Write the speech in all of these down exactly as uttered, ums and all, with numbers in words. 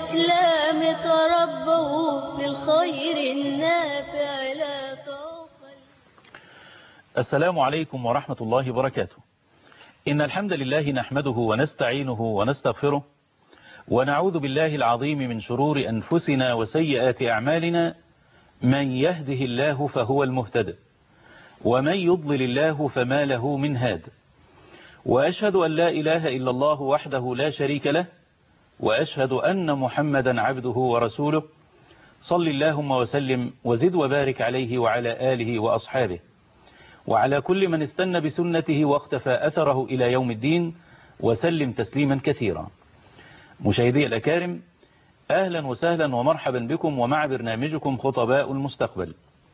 الإسلام تربوا في الخير النافع لا تغفل. السلام عليكم ورحمة الله وبركاته. إن الحمد لله نحمده ونستعينه ونستغفره ونعوذ بالله العظيم من شرور أنفسنا وسيئات أعمالنا. من يهده الله فهو المهتد ومن يضلل الله فما له من هاد. وأشهد أن لا إله إلا الله وحده لا شريك له وأشهد أن محمدا عبده ورسوله. صل اللهم وسلم وزد وبارك عليه وعلى آله وأصحابه وعلى كل من استنى بسنته واقتفى أثره إلى يوم الدين وسلم تسليما كثيرا. مشاهدي الأكارم، أهلا وسهلا ومرحبا بكم ومع برنامجكم خطباء المستقبل.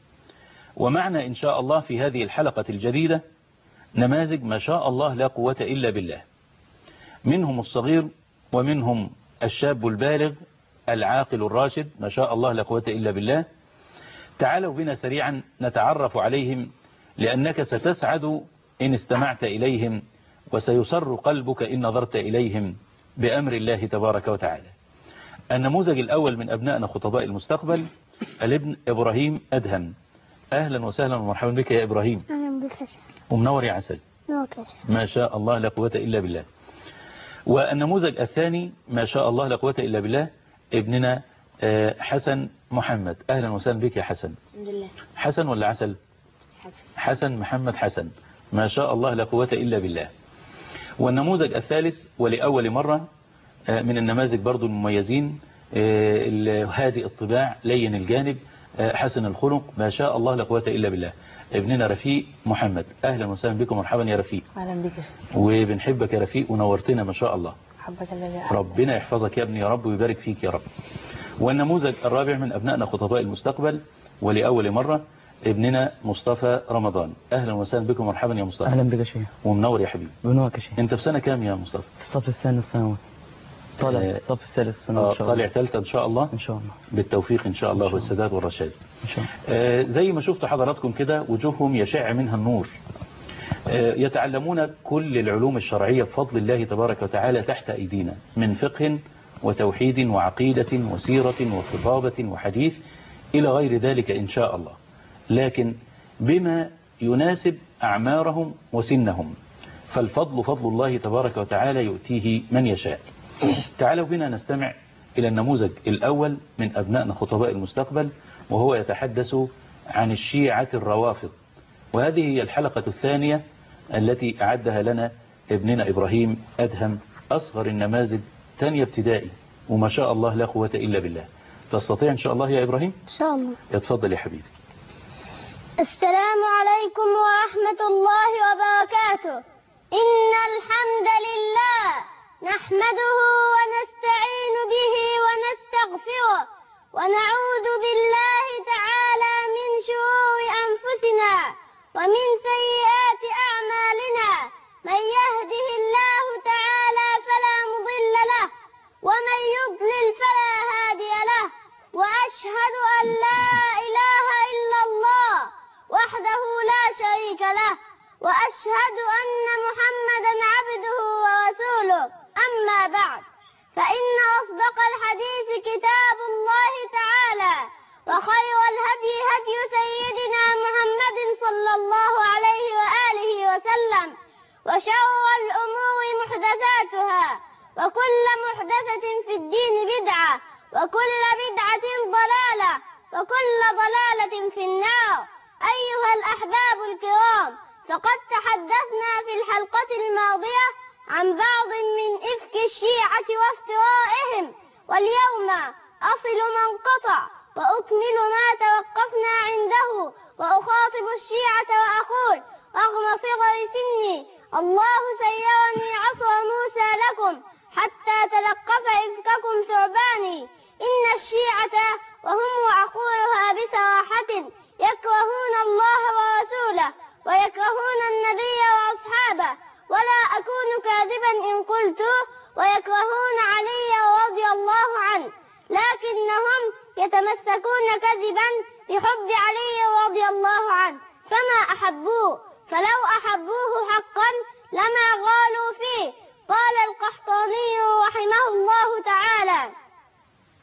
ومعنا إن شاء الله في هذه الحلقة الجديدة نماذج ما شاء الله لا قوة إلا بالله، منهم الصغير ومنهم الشاب البالغ العاقل الراشد ما شاء الله لا قوة إلا بالله. تعالوا بنا سريعا نتعرف عليهم، لأنك ستسعد إن استمعت إليهم وسيسر قلبك إن نظرت إليهم بأمر الله تبارك وتعالى. النموذج الأول من أبنائنا خطباء المستقبل الابن إبراهيم أدهم. أهلا وسهلا ومرحبا بك يا إبراهيم. أهلا بك. ومنور يا عسل. ما شاء الله لا قوة إلا بالله. والنموذج الثاني ما شاء الله لا قوة إلا بالله ابننا حسن محمد. أهلا وسهلا بك يا حسن. الحمد لله. حسن ولا عسل؟ حسن. حسن محمد حسن ما شاء الله لا قوة إلا بالله. والنموذج الثالث ولأول مرة من النماذج برضو المميزين هادئ الطباع لين الجانب حسن الخلق ما شاء الله لا قوة إلا بالله ابننا رفيق محمد. أهلا وسهلا بكم مرحبا يا رفيق. أهلا بك. وبنحبك يا رفيق ونورتنا ما شاء الله. حبك الله. ربنا يحفظك يا ابني يا رب ويبارك فيك يا رب. والنموذج الرابع من أبنائنا خطباء المستقبل ولأول مرة ابننا مصطفى رمضان. أهلا وسهلا بكم مرحبا يا مصطفى. أهلا بك يا شيخ. ومنور يا حبيبي. بنورك يا شيخ. أنت في سنة كام يا مصطفى؟ في الصف الثاني الثانوي. طالع في الصف الثالث الثانوي إن شاء الله. طالع ثالثة إن شاء الله. إن شاء الله. بالتوفيق إن شاء الله والسداد والرشاد. إن شاء الله. آه زي ما شفت حضراتكم كده وجوههم يشع منها النور. آه يتعلمون كل العلوم الشرعية بفضل الله تبارك وتعالى تحت أيدينا من فقه وتوحيد وعقيدة وسيرة وخطابة وحديث إلى غير ذلك إن شاء الله، لكن بما يناسب أعمارهم وسنهم، فالفضل فضل الله تبارك وتعالى يؤتيه من يشاء. تعالوا بنا نستمع إلى النموذج الأول من أبنائنا خطباء المستقبل، وهو يتحدث عن الشيعة الروافض. وهذه هي الحلقة الثانية التي أعدها لنا ابننا إبراهيم أدهم، أصغر النماذج، ثانية ابتدائي، وما شاء الله لا قوة إلا بالله. تستطيع إن شاء الله يا إبراهيم؟ إن شاء الله. اتفضل يا حبيبي. السلام عليكم ورحمة الله وبركاته. إن الحمد لله نحمده ونستعين به ونستغفره ونعوذ بالله تعالى من شرور أنفسنا ومن سيئات أعمالنا. من يهده الله تعالى فلا مضل له ومن يضلل فلا هادي له. وأشهد أن لا إله إلا الله وحده لا شريك له وأشهد أن محمدا عبده ورسوله. أما بعد، فإن أصدق الحديث كتاب الله تعالى وخير الهدي هدي سيدنا محمد صلى الله عليه وآله وسلم وشر الأمور محدثاتها وكل محدثة في الدين بدعة وكل بدعة ضلالة وكل ضلالة في النار. أيها الأحباب الكرام، فقد تحدثنا في الحلقة الماضية عن بعض من إفك الشيعة وافترائهم، واليوم أصل من قطع وأكمل ما توقفنا عنده وأخاطب الشيعة وأقول رغم صغر سني الله سيرني عصر موسى لكم حتى تلقف إفككم ثعباني. إن الشيعة وهم عقولها بصراحة يكرهون الله ورسوله ويكرهون النبي وأصحابه، ولا أكون كاذبا إن قلت ويكرهون علي رضي الله عنه، لكنهم يتمسكون كذبا بحب علي رضي الله عنه فما أحبوه، فلو أحبوه حقا لما غالوا فيه. قال القحطاني رحمه الله تعالى: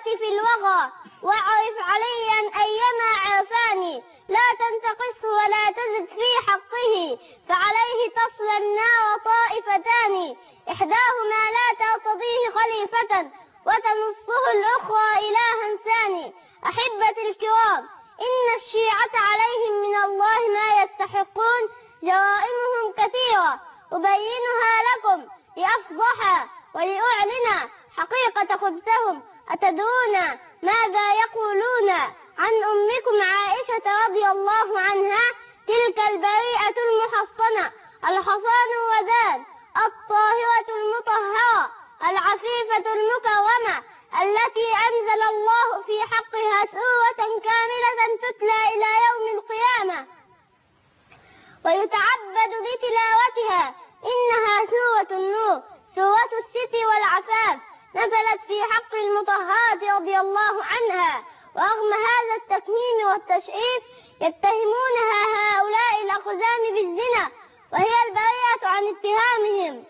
في الوغى واعرف عليا أيما عافاني لا تنتقصه ولا تزد في حقه فعليه تصل النار طائفتان إحداهما لا ترتضيه خليفة وتنصه الأخرى إلها ثاني. أحبتي الكرام، إن الشيعة عليهم من الله ما يستحقون، جرائمهم كثيرة أبينها لكم لأفضح ولأعلن حقيقة خبثهم. أتدرون ماذا يقولون عن أمكم عائشة رضي الله عنها؟ تلك البريئة المحصنة الحصان الوذان الطاهرة المطهرة العفيفة المكرمة التي أنزل الله في حقها سورة كاملة تتلى إلى يوم القيامة ويتعبد بتلاوتها. إنها سورة النور، سورة الستر والعفاف، نزلت في حق المطهرات رضي الله عنها. ورغم هذا التكميم والتشريف يتهمونها هؤلاء الأقزام بالزنا وهي البريئة عن اتهامهم.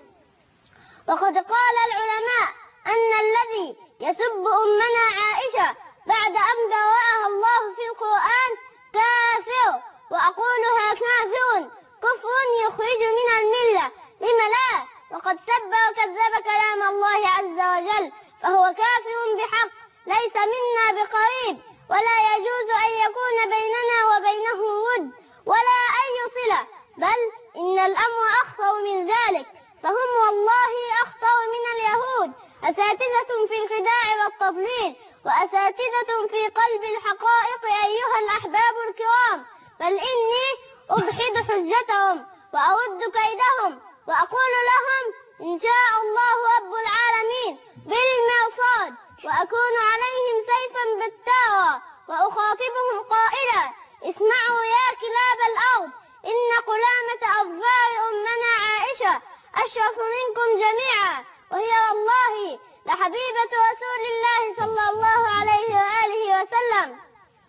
وقد قال العلماء أن الذي يسب أمنا عائشة بعد أن برأها الله في القرآن كافر، وأقولها كافر كفر يخرج من الملة. لم لا؟ وقد سب وكذب كلام الله عز وجل، فهو كافر بحق، ليس منا بقريب، ولا يجوز أن يكون بيننا وبينه ود ولا أي صلة، بل إن الأمر أخطر من ذلك، فهم والله أخطر من اليهود، أساتذة في الخداع والتضليل، وأساتذة في قلب الحقائق أيها الأحباب الكرام. بل إني أبحد حجتهم وأرد كيدهم وأقول لهم إن شاء الله رب العالمين بالمرصاد، وأكون عليهم سيفا بتارا، وأخاطبهم قائلا اسمعوا يا كلاب الأرض، إن قلامة أظفار أمنا عائشة أشرف منكم جميعا، وهي والله لحبيبة رسول الله صلى الله عليه وآله وسلم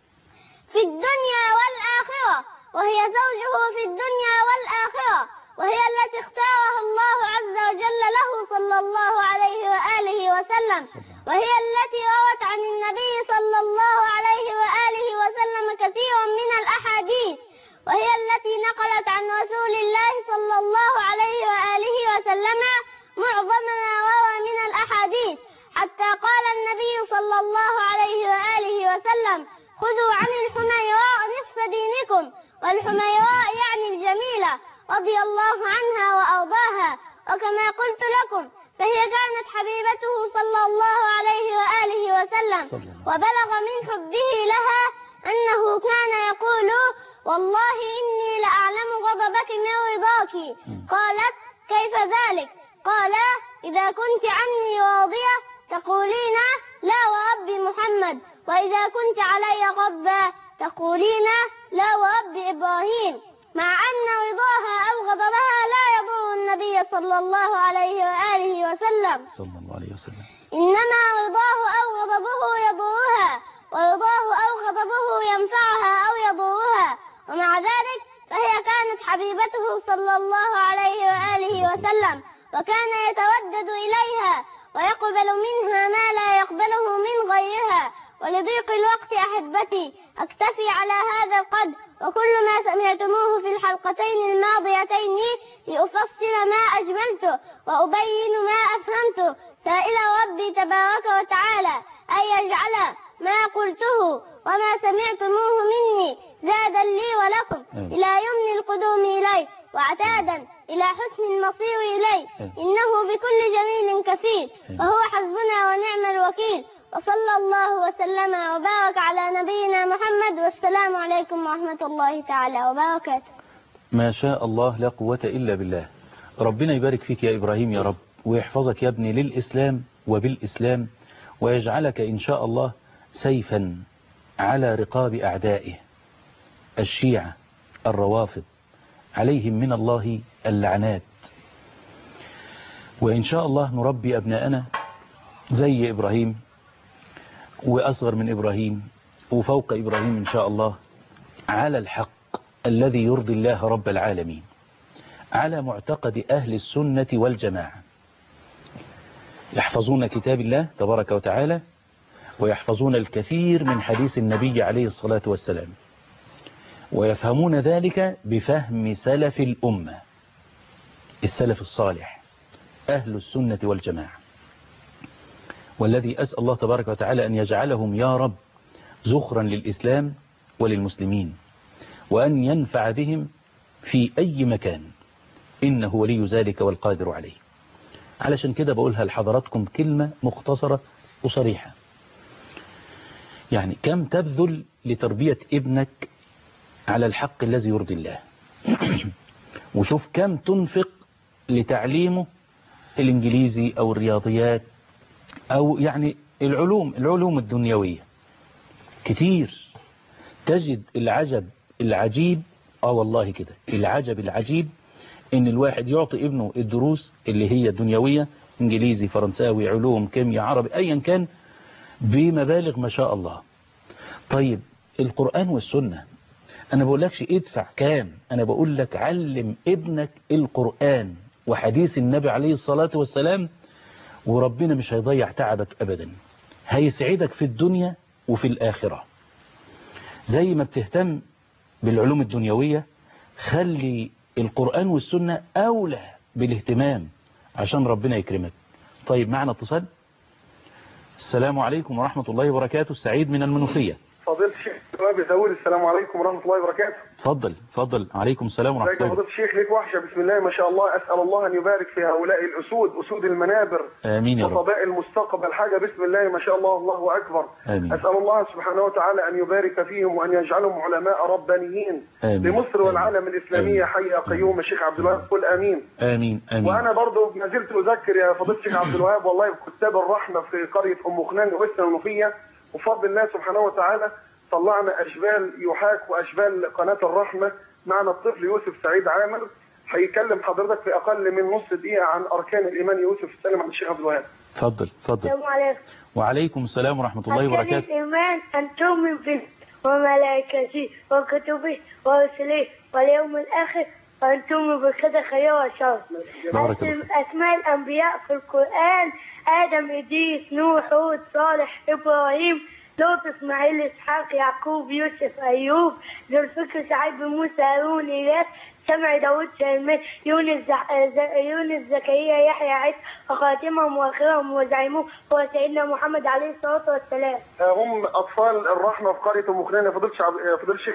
في الدنيا والآخرة، وهي زوجه في الدنيا والآخرة، وهي التي اختارها الله عز وجل له صلى الله عليه وآله وسلم، وهي التي روت عن النبي صلى الله عليه وآله وسلم كثيرا من الأحاديث، وهي التي نقلت عن رسول الله صلى الله عليه وآله وسلم معظم ما روى من الأحاديث، حتى قال النبي صلى الله عليه وآله وسلم خذوا عن الحميراء نصف دينكم، والحميراء يعني الجميلة رضي الله عنها وأرضاها. وكما قلت لكم فهي كانت حبيبته صلى الله عليه وآله وسلم، وبلغ من حبه لها أنه كان يقول والله إني لأعلم غضبك من رضاك. قالت كيف ذلك؟ قال إذا كنت عني راضية تقولين لا ورب محمد، وإذا كنت علي غضبا تقولين لا ورب إبراهيم، مع أن رضاها أو غضبها لا يضر النبي صلى الله عليه وآله وسلم صلى الله عليه وسلم، إنما رضاه أو غضبه يضرها، ورضاه أو غضبه ينفعها أو يضرها. ومع ذلك فهي كانت حبيبته صلى الله عليه وآله وسلم، وكان يتودد إليها ويقبل منها ما لا يقبله من غيرها. ولضيق الوقت أحبتي أكتفي على هذا القدر، وكل ما سمعتموه في الحلقتين الماضيتين لأفصل ما أجملته وأبين ما أفهمته، سائل ربي تبارك وتعالى أن يجعل ما قلته وما سمعتموه مني زادا لي ولكم إلى يمن القدوم إليه، وعتادا إلى حسن المصير إليه، إنه بكل جميل كفيل، وهو حسبنا ونعم الوكيل. وصلى الله وسلم وبارك على نبينا محمد، والسلام عليكم ورحمة الله تعالى وبركاته. ما شاء الله لا قوة إلا بالله. ربنا يبارك فيك يا إبراهيم يا رب، ويحفظك يا ابني للإسلام وبالإسلام، ويجعلك إن شاء الله سيفا على رقاب أعدائه الشيعة الروافض، عليهم من الله اللعنات. وإن شاء الله نربي أبناءنا زي إبراهيم وأصغر من إبراهيم وفوق إبراهيم إن شاء الله، على الحق الذي يرضي الله رب العالمين، على معتقد أهل السنة والجماعة، يحفظون كتاب الله تبارك وتعالى ويحفظون الكثير من حديث النبي عليه الصلاة والسلام، ويفهمون ذلك بفهم سلف الأمة، السلف الصالح، أهل السنة والجماعة. والذي أسأل الله تبارك وتعالى أن يجعلهم يا رب زخرا للإسلام وللمسلمين، وأن ينفع بهم في أي مكان، إنه ولي ذلك والقادر عليه. علشان كده بقولها لحضراتكم كلمة مختصرة وصريحة. يعني كم تبذل لتربية ابنك على الحق الذي يرضي الله، وشوف كم تنفق لتعليمه الإنجليزي أو الرياضيات أو يعني العلوم العلوم الدنيوية. كتير تجد العجب العجيب، اه والله كده العجب العجيب ان الواحد يعطي ابنه الدروس اللي هي الدنيوية، انجليزي، فرنساوي، علوم، كيمياء، عربي، ايا كان، بمبالغ ما شاء الله. طيب القرآن والسنة، انا بقول لكش ادفع كام، انا بقول لك علم ابنك القرآن وحديث النبي عليه الصلاة والسلام، وربنا مش هيضيع تعبك ابدا، هيسعدك في الدنيا وفي الآخرة. زي ما بتهتم بالعلوم الدنيوية، خلي القرآن والسنة أولى بالاهتمام عشان ربنا يكرمك. طيب معنا اتصال. السلام عليكم ورحمة الله وبركاته. سعيد من المنوفية. فضيلة الشيخ أبي داوود، السلام عليكم ورحمة الله وبركاته. تفضل تفضل. عليكم السلام ورحمة الله. فضيلة الشيخ ليك وحشة، بسم الله ما شاء الله، أسأل الله أن يبارك في هؤلاء الأسود، أسود المنابر، آمين يا رب، وطباء المستقبل، حاجة بسم الله ما شاء الله، الله أكبر. آمين. أسأل الله سبحانه وتعالى أن يبارك فيهم وأن يجعلهم علماء ربانيين آمين. لمصر والعالم الإسلامية. حي يا قيوم. الشيخ عبد الوهاب قل آمين. آمين آمين. وأنا برضو ما زلت أذكر يا فضيلة الشيخ عبد الوهاب، والله كتاب الرحمة في قرية أم خنان وإسنا المنوفية، وفضل الله سبحانه وتعالى طلعنا أشبال يحاك وأشبال قناة الرحمة. معنا الطفل يوسف سعيد عامر، هيكلم حضرتك في أقل من نص دقيقة عن أركان الإيمان. يوسف السلام على الشيخ عبد الوهاب. تفضل تفضل. السلام عليكم. وعليكم السلام ورحمة الله أركان وبركاته. الإيمان أن تؤمن به وملائكته وكتبه ورسله واليوم الآخر وأن تؤمن بالقدر خير وشر. بارك الله. أسماء الأنبياء في القرآن: آدم، إدريس، نوح، هود، صالح، إبراهيم، لوط، إسماعيل، إسحاق، يعقوب، يوسف، أيوب، ذو الفكر، سعيد بن موسى، هارون، إياس، سمع، داود، سليمان، يونس، يونس، زكريا، يحيى، عيسى، وخاتمهم وآخرهم وزعيمهم هو سيدنا محمد عليه الصلاة والسلام. هم أطفال الرحمة في قرية أم خنان. فضيلة فضيلة الشيخ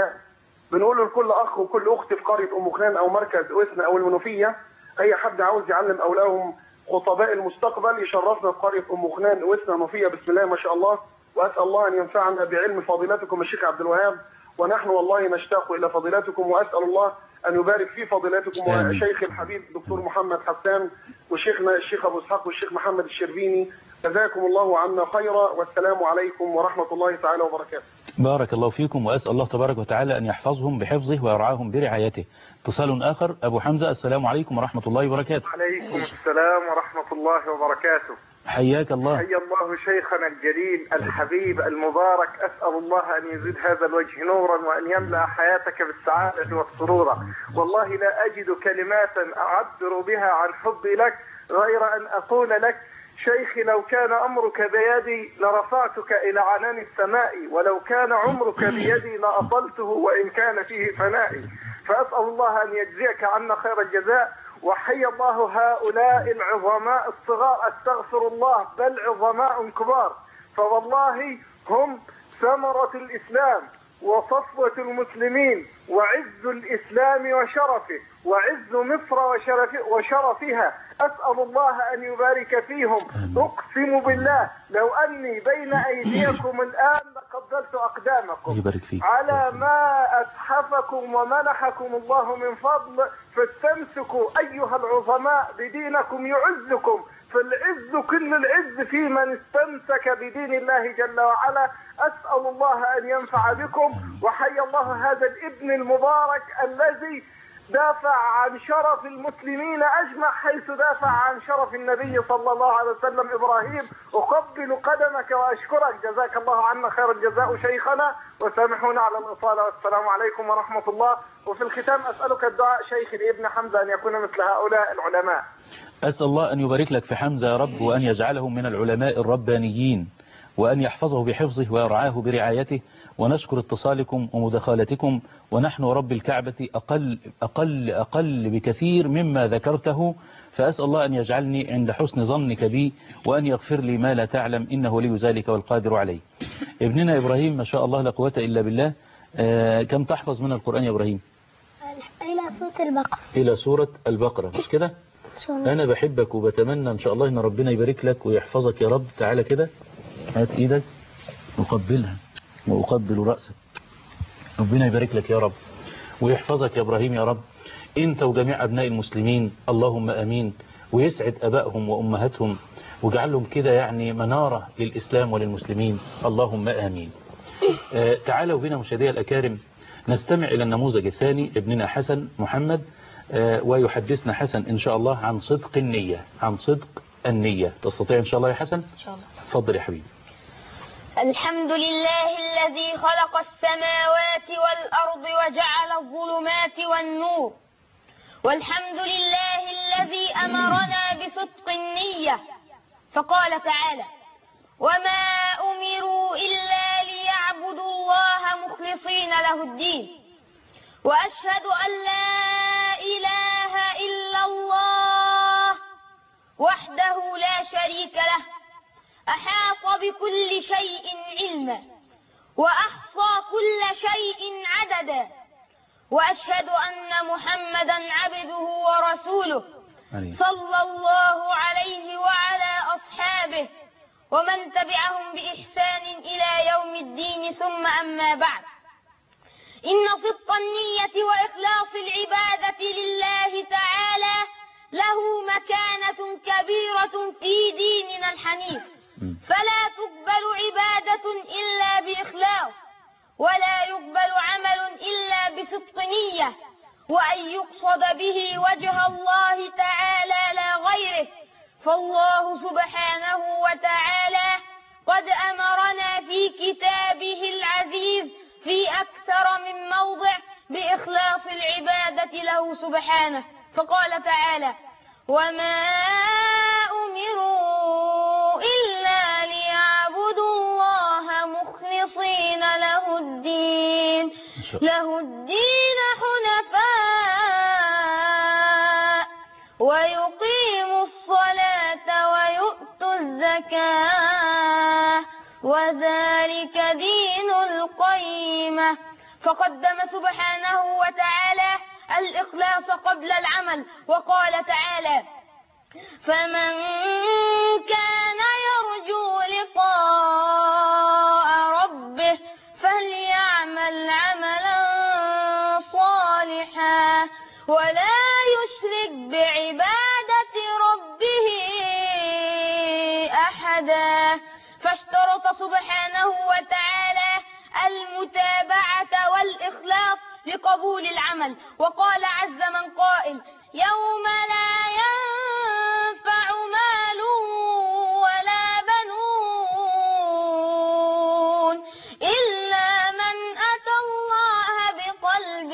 بنقول لكل أخ وكل أخت في قرية أم خنان أو مركز وسنا أو المنوفية، أي حد عاوز يعلم أولادهم خطباء المستقبل يشرفنا في قرية أم خنان وسنا المنوفية. بسم الله ما شاء الله، وأسأل الله أن ينفعنا بعلم فضيلتكم الشيخ عبد الوهاب، ونحن والله نشتاق إلى فضيلتكم، وأسأل الله أن يبارك في فضيلتكم وشيخ الحبيب دكتور محمد حسان وشيخنا الشيخ أبو إسحاق والشيخ محمد الشربيني. جزاكم الله عنا خيرا، والسلام عليكم ورحمة الله تعالى وبركاته. بارك الله فيكم، وأسأل الله تبارك وتعالى أن يحفظهم بحفظه ويرعاهم برعايته. اتصال آخر. أبو حمزة، السلام عليكم ورحمة الله وبركاته. عليكم السلام ورحمة الله وبركاته. حياك الله. حيا الله شيخنا الجليل الحبيب المبارك، أسأل الله أن يزيد هذا الوجه نورا وأن يملأ حياتك بالسعادة والسرور. والله لا أجد كلمات أعبر بها عن حبي لك غير أن أقول لك: شيخي، لو كان أمرك بيدي لرفعتك إلى عنان السماء، ولو كان عمرك بيدي لأطلته وإن كان فيه فنائي. فأسأل الله أن يجزيك عنا خير الجزاء. وحي الله هؤلاء العظماء الصغار، استغفر الله، بل عظماء كبار، فوالله هم ثمرة الإسلام وصفوة المسلمين وعز الإسلام وشرفه وعز مصر وشرف وشرفها. أسأل الله أن يبارك فيهم. أقسم بالله لو أني بين أيديكم الآن لقبلت أقدامكم على ما أتحفكم ومنحكم الله من فضل، فاستمسكوا أيها العظماء بدينكم يعزكم، فالعز كل العز في من استمسك بدين الله جل وعلا. أسأل الله أن ينفع بكم. وحي الله هذا الابن المبارك الذي دافع عن شرف المسلمين أجمع، حيث دافع عن شرف النبي صلى الله عليه وسلم إبراهيم. أقبل قدمك وأشكرك، جزاك الله عنا خير الجزاء شيخنا، وسامحونا على الإطالة، والسلام عليكم ورحمة الله. وفي الختام أسألك الدعاء شيخي لابن حمزة أن يكون مثل هؤلاء العلماء. أسأل الله أن يبارك لك في حمزة يا رب، وأن يجعله من العلماء الربانيين، وأن يحفظه بحفظه ويرعاه برعايته. ونشكر اتصالكم ومداخلتكم، ونحن رب الكعبة أقل, أقل, أقل بكثير مما ذكرته، فأسأل الله أن يجعلني عند حسن ظنك بي، وأن يغفر لي ما لا تعلم، إنه ولي ذلك والقادر عليه. ابننا إبراهيم ما شاء الله لا قوة إلا بالله. آه كم تحفظ من القرآن يا إبراهيم؟ إلى سورة البقرة. إلى سورة البقرة، مش كده؟ أنا بحبك وبتمنى إن شاء الله إن ربنا يبارك لك ويحفظك يا رب. تعالى كده، هات إيدك وقبلها وأقبل رأسك. ربنا يبارك لك يا رب ويحفظك يا إبراهيم يا رب، أنت وجميع أبناء المسلمين، اللهم أمين. ويسعد أبائهم وأمهاتهم وجعلهم كده يعني منارة للإسلام وللمسلمين، اللهم آمين. آه تعالوا بنا مشاهدي الأكارم نستمع إلى النموذج الثاني، ابننا حسن محمد، آه ويحدثنا حسن إن شاء الله عن صدق النية. عن صدق النية. تستطيع إن شاء الله يا حسن؟ إن شاء الله. تفضل يا حبيبي. الحمد لله الذي خلق السماوات والأرض وجعل الظلمات والنور، والحمد لله الذي أمرنا بصدق النية، فقال تعالى: وما أمروا إلا ليعبدوا الله مخلصين له الدين، وأشهد أن لا إله إلا الله وحده لا شريك له، أحاط بكل شيء علما وأحصى كل شيء عددا، وأشهد أن محمدا عبده ورسوله صلى الله عليه وعلى أصحابه ومن تبعهم بإحسان إلى يوم الدين، ثم أما بعد. إن صدق النية وإخلاص العبادة لله تعالى له مكانة كبيرة في ديننا الحنيف، فلا تقبل عبادة إلا بإخلاص، ولا يقبل عمل إلا بصدق نية، وأن يقصد به وجه الله تعالى لا غيره. فالله سبحانه وتعالى قد أمرنا في كتابه العزيز في أكثر من موضع بإخلاص العبادة له سبحانه، فقال تعالى: وما أمروا إلا ليعبدوا الله مخلصين له الدين له الدين حنفاء ويقيموا الصلاة ويؤتوا الزكاة وذلك دين القيمة. فقدم سبحانه وتعالى الإخلاص قبل العمل، وقال تعالى: فمن كان يرجو لقاء ربه فليعمل عملا صالحا ولا يشرك بعبادة ربه أحدا. فاشترط سبحانه وتعالى المتابعة والإخلاص لقبول العمل، وقال عز من قائل: يوم لا ينفع مال ولا بنون إلا من أتى الله بقلب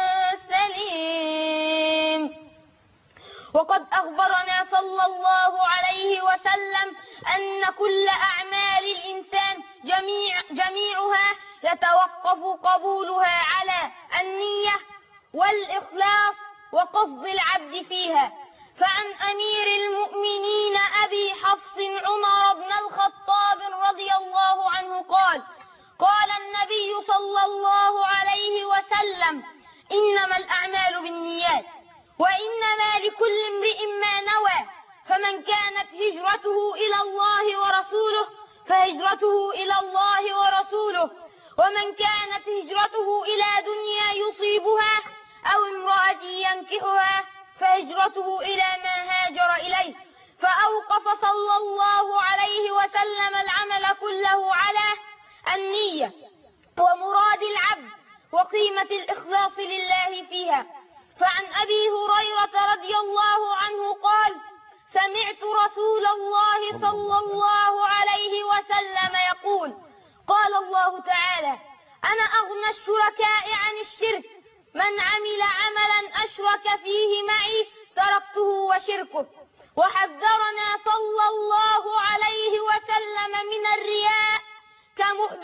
سليم. وقد أخبرنا صلى الله عليه وسلم أن كل أعمال الإنسان جميع جميعها يتوقف قبولها على النية والإخلاص وقصد العبد فيها. فعن أمير المؤمنين أبي حفص عمر بن الخطاب رضي الله عنه قال: قال النبي صلى الله عليه وسلم: إنما الأعمال بالنيات وإنما لكل امرئ ما نوى، فمن كانت هجرته إلى الله ورسوله فهجرته إلى الله ورسوله، ومن كانت هجرته إلى دنيا يصيبها أو امرأة ينكحها فهجرته إلى ما هاجر إليه. فأوقف صلى الله عليه وسلم العمل كله على النية ومراد العبد وقيمة الإخلاص لله فيها. فعن أبي هريرة رضي الله عنه قال: سمعت رسول الله صلى الله عليه وسلم يقول: قال الله تعالى: أنا أغنى الشركاء عن الشرك، من عمل عملا أشرك فيه معي تركته وشركه. وحذرنا صلى الله عليه وسلم من الرياء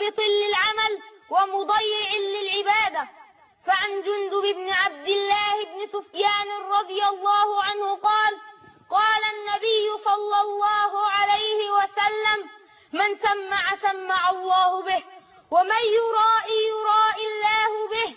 محبط للعمل ومضيع للعبادة. فعن جندب بن عبد الله بن سفيان رضي الله عنه قال قال النبي صلى الله عليه وسلم من سمع سمع الله به ومن يرائي يرائي الله به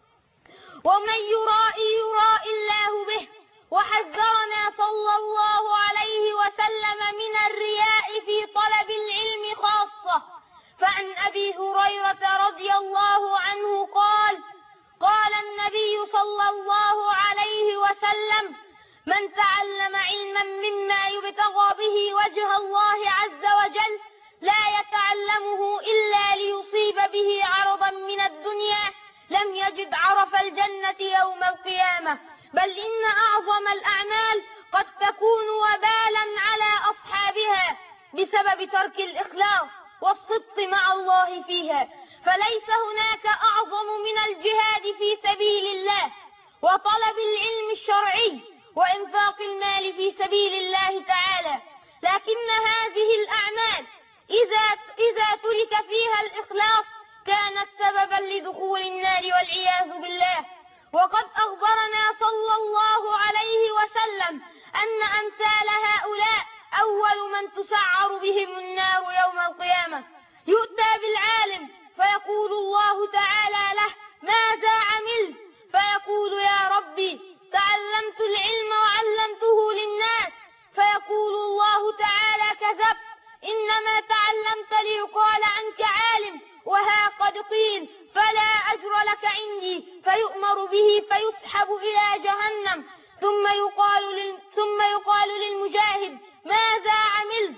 ومن يرائي يرائي الله به. وحذرنا صلى الله عليه وسلم من الرياء في طلب العلم خاصة. فعن أبي هريرة رضي الله عنه قال قال النبي صلى الله عليه وسلم من تعلم علما مما يبتغى به وجه الله عز وجل لا يتعلمه إلا ليصيب به عرضا من الدنيا لم يجد عرف الجنة يوم القيامة. بل إن أعظم الأعمال قد تكون وبالا على أصحابها بسبب ترك الإخلاص والصدق مع الله فيها. فليس هناك أعظم من الجهاد في سبيل الله وطلب العلم الشرعي وإنفاق المال في سبيل الله تعالى. لكن هذه الأعمال إذا, إذا ترك فيها الإخلاص كانت سببا لدخول النار والعياذ بالله. وقد أخبرنا صلى الله عليه وسلم أن أمثال هؤلاء أول من تسعر بهم النار يوم القيامة. يؤتى بالعالم فيقول الله تعالى له ماذا عملت؟ فيقول يا ربي تعلمت العلم وعلمته للناس. فيقول الله تعالى كذبت إنما تعلمت ليقال عنك عالم وها قد قيل فلا أجر لك عندي. فيؤمر به فيسحب إلى جهنم. ثم يقال, لل... ثم يقال للمجاهد ماذا عملت؟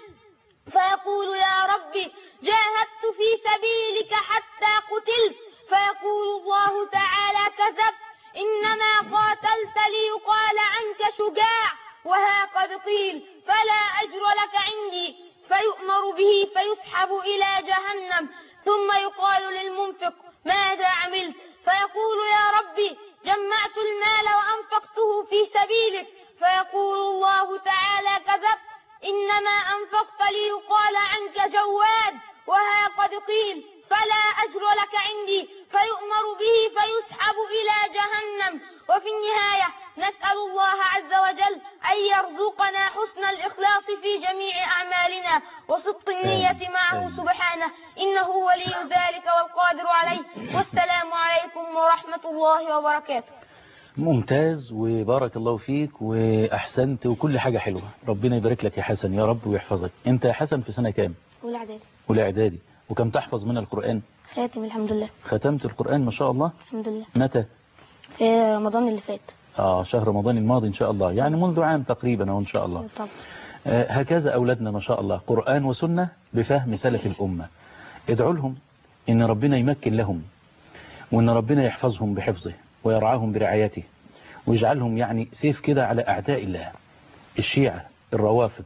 فيقول يا ربي جاهدت في سبيلك حتى قتلت. فيقول الله تعالى كذبت إنما قاتلت ليقال عنك شجاع وها قد قيل فلا أجر لك عندي. فيؤمر به فيسحب إلى جهنم. ثم يقال للمنفق ماذا عملت؟ فيقول يا ربي جمعت المال وأنفقته في سبيلك. فيقول الله تعالى كذبت إنما أنفقت ليقال عنك جواد وها قد قيل فلا أجر لك عندي. فيؤمر به فيسحب إلى جهنم. وفي النهاية نسأل الله عز وجل أن يرزقنا حسن الإخلاص في جميع أعمالنا وصدق النية معه سبحانه إنه ولي ذلك والقادر عليه. والسلام عليكم ورحمة الله وبركاته. ممتاز وبارك الله فيك وأحسنت وكل حاجة حلوة. ربنا يبارك لك يا حسن يا رب ويحفظك. أنت يا حسن في سنة كام؟ أولى إعدادي. أولى إعدادي. وكم تحفظ من القرآن؟ خاتم الحمد لله. ختمت القرآن ما شاء الله؟ الحمد لله. متى؟ في رمضان اللي فات. آه شهر رمضان الماضي إن شاء الله، يعني منذ عام تقريبا أو إن شاء الله. طبعا. آه هكذا أولادنا ما شاء الله قرآن وسنة بفهم سلف الأمة. ادعوا لهم إن ربنا يمكن لهم وإن ربنا يحفظهم بحفظه ويرعاهم برعايته ويجعلهم يعني سيف كده على أعداء الله الشيعة الروافض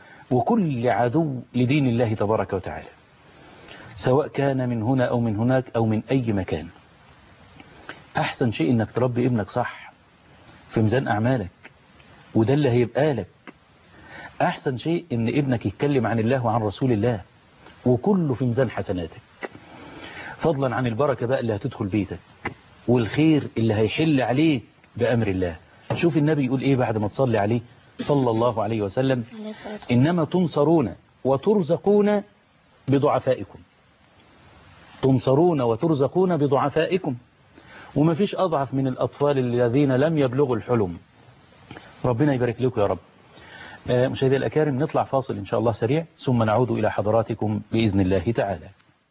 وكل عدو لدين الله تبارك وتعالى سواء كان من هنا أو من هناك أو من أي مكان. أحسن شيء إنك تربي ابنك صح في ميزان أعمالك وده اللي هيبقى لك. أحسن شيء إن ابنك يتكلم عن الله وعن رسول الله وكله في ميزان حسناتك، فضلا عن البركة بقى اللي هتدخل بيتك والخير اللي هيحل عليك بأمر الله. شوف النبي يقول إيه بعد ما تصلي عليه صلى الله عليه وسلم: إنما تنصرون وترزقون بضعفائكم. تنصرون وترزقون بضعفائكم. وما فيش أضعف من الأطفال الذين لم يبلغوا الحلم. ربنا يبارك لكم يا رب. مشاهدي الأكارم نطلع فاصل إن شاء الله سريع ثم نعود إلى حضراتكم بإذن الله تعالى.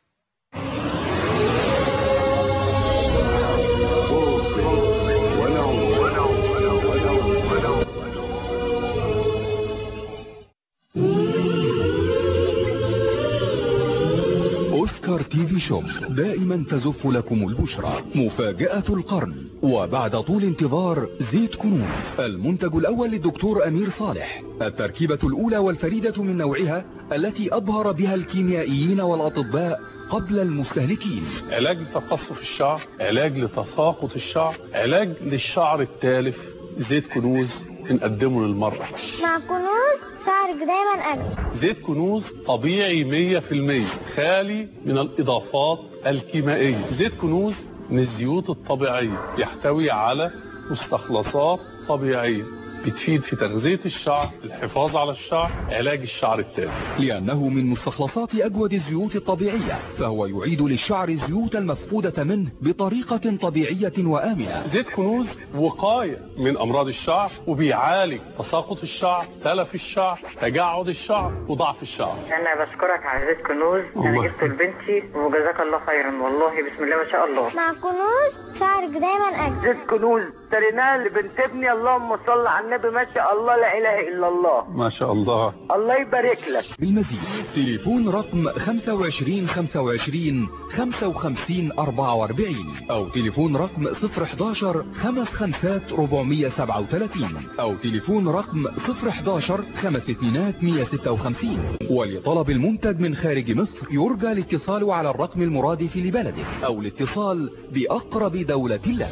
أوسكار تي في شوب دائما تزف لكم البشرى. مفاجأة القرن وبعد طول انتظار زيت كنوز، المنتج الأول للدكتور أمير صالح، التركيبة الأولى والفريدة من نوعها التي أبهر بها الكيميائيين والأطباء قبل المستهلكين. علاج لتقصف الشعر، علاج لتساقط الشعر، علاج للشعر التالف. زيت كنوز بنقدمه للمرأة. مع كنوز شعرك دايما أجمل. زيت كنوز طبيعي مية في المية، خالي من الإضافات الكيميائية. زيت كنوز من الزيوت الطبيعية، يحتوي على مستخلصات طبيعية بتفيد في تغذية الشعر، الحفاظ على الشعر، علاج الشعر التالف. لأنه من مستخلصات أجود الزيوت الطبيعية، فهو يعيد للشعر الزيوت المفقودة منه بطريقة طبيعية وآمنة. زيت كنوز وقاية من أمراض الشعر، وبيعالج تساقط الشعر، تلف الشعر، تجعد الشعر، وضعف الشعر. أنا بشكرك على زيت كنوز، أنا جبته لبنتي وجزاك الله خيرا، والله بسم الله ما شاء الله. مع كنوز شعرك دايما أجمل. زيت كنوز اشتريناه لبنت ابني، اللهم صل على النبي، ما شاء الله لا اله الا الله. ما شاء الله. الله يبارك لك. بالمزيد تليفون رقم خمسة وعشرين خمسة وعشرين خمسة وخمسين أربعة وأربعين او تليفون رقم صفر احداشر خمس خمسات أربعمية سبعة وثلاثين او تليفون رقم صفر احداشر خمس اتنينات مية ستة وخمسين. ولطلب المنتج من خارج مصر يرجى الاتصال على الرقم المرادف لبلدك او الاتصال بأقرب دولة لك.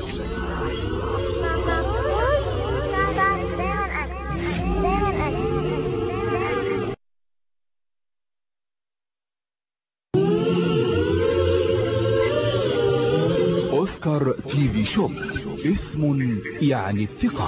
أوسكار تي في شوب، اسم يعني الثقة.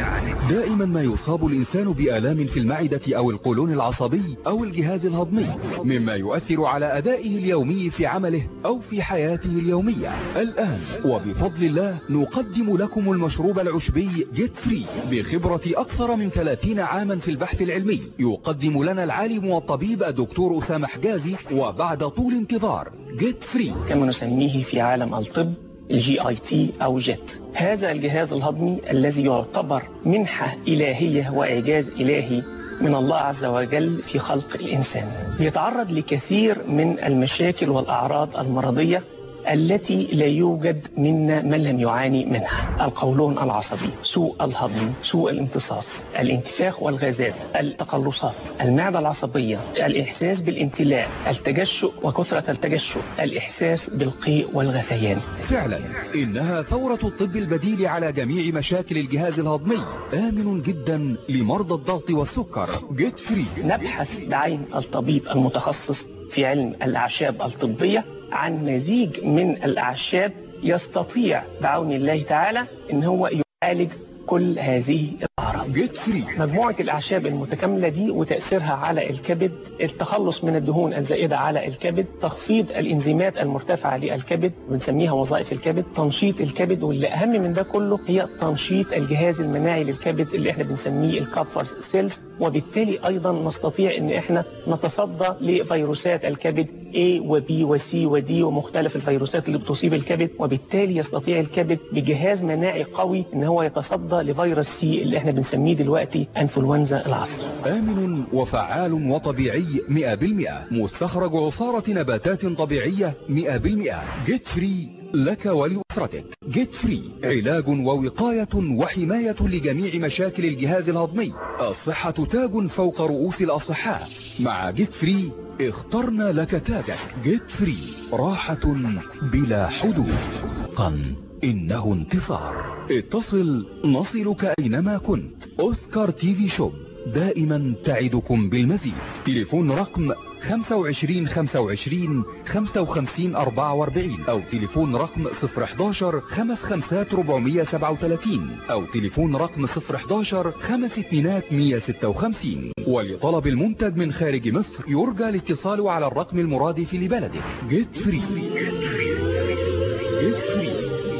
دائما ما يصاب الإنسان بآلام في المعدة أو القولون العصبي أو الجهاز الهضمي، مما يؤثر على أدائه اليومي في عمله أو في حياته اليومية. الآن وبفضل الله نقدم لكم المشروب العشبي جيت فري بخبرة أكثر من ثلاثين عاما في البحث العلمي. يقدم لنا العالم والطبيب الدكتور أسامة حجازي، وبعد طول انتظار جيت فري كما نسميه في عالم الطب الجي اي تي او جيت. هذا الجهاز الهضمي الذي يعتبر منحة إلهية وإعجاز إلهي من الله عز وجل في خلق الإنسان، يتعرض لكثير من المشاكل والأعراض المرضية التي لا يوجد منا من لم يعاني منها: القولون العصبي، سوء الهضم، سوء الامتصاص، الانتفاخ والغازات، التقلصات، المعدة العصبية، الإحساس بالامتلاء، التجشؤ وكثرة التجشؤ، الإحساس بالقيء والغثيان. فعلا إنها ثورة الطب البديل على جميع مشاكل الجهاز الهضمي، آمن جدا لمرضى الضغط والسكر. جيت فري. نبحث بعين الطبيب المتخصص في علم الأعشاب الطبية عن مزيج من الأعشاب يستطيع بعون الله تعالى ان هو يعالج كل هذه الأعراض. جيت فري. مجموعة الأعشاب المتكاملة دي وتأثيرها على الكبد، التخلص من الدهون الزائدة على الكبد، تخفيض الإنزيمات المرتفعة للكبد بنسميها وظائف الكبد، تنشيط الكبد، واللي أهم من ده كله هي تنشيط الجهاز المناعي للكبد اللي احنا بنسميه الكابفر سيلز، وبالتالي أيضا نستطيع ان احنا نتصدى لفيروسات الكبد A و B و C و D ومختلف الفيروسات اللي بتصيب الكبد، وبالتالي يستطيع الكبد بجهاز مناعي قوي ان هو يتصدى لفيروس سي اللي احنا بنسميه دلوقتي انفلونزا العصر. آمن وفعال وطبيعي مئة بالمئة، مستخرج عصارة نباتات طبيعية مئة بالمئة. جيت فري لك ولأسرتك. جيت فري علاج ووقاية وحماية لجميع مشاكل الجهاز الهضمي. الصحة تاج فوق رؤوس الأصحاء. مع جيت فري اخترنا لك تاجك. جيت فري راحة بلا حدود. قن إنه انتصار. اتصل نصلك أينما كنت. أوسكار تي في شوب دائما تعدكم بالمزيد. تليفون رقم خمسة وعشرين خمسة وعشرين خمسة وخمسين أربعة وأربعين او تليفون رقم صفر احداشر خمس خمسات أربعمية سبعة وثلاثين او تليفون رقم صفر احداشر خمس اتنينات مية ستة وخمسين. ولطلب المنتج من خارج مصر يرجى الاتصال على الرقم المرادف لبلدك. جيت فري. جيت فري.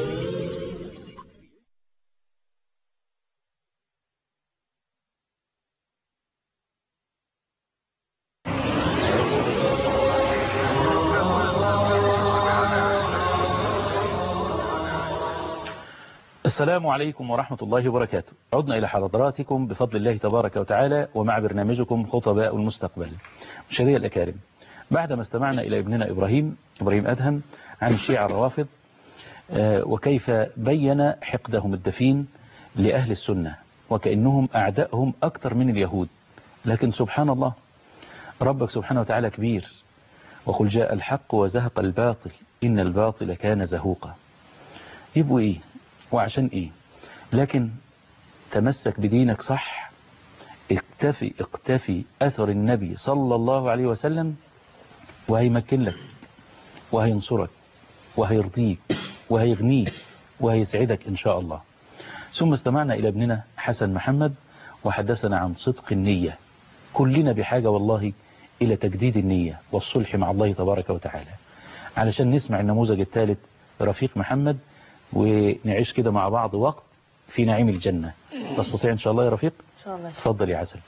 السلام عليكم ورحمة الله وبركاته. عدنا إلى حضراتكم بفضل الله تبارك وتعالى ومع برنامجكم خطباء المستقبل. مشاهدي الأكارم، بعدما استمعنا إلى ابننا إبراهيم إبراهيم أدهم عن الشيعة الروافض وكيف بين حقدهم الدفين لأهل السنة وكأنهم أعدائهم أكثر من اليهود، لكن سبحان الله ربك سبحانه وتعالى كبير، وقل جاء الحق وزهق الباطل إن الباطل كان زهوقا. يبقوا إيه وعشان إيه؟ لكن تمسك بدينك صح، اكتفي اقتفي أثر النبي صلى الله عليه وسلم، وهيمكن لك وهينصرك وهيرضيك وهيغنيك وهيسعدك إن شاء الله. ثم استمعنا إلى ابننا حسن محمد وحدثنا عن صدق النية. كلنا بحاجة والله إلى تجديد النية والصلح مع الله تبارك وتعالى، علشان نسمع النموذج الثالث رفيق محمد ونعيش كده مع بعض وقت في نعيم الجنة. تستطيع إن شاء الله يا رفيق؟ إن شاء الله. تفضل يا عسل.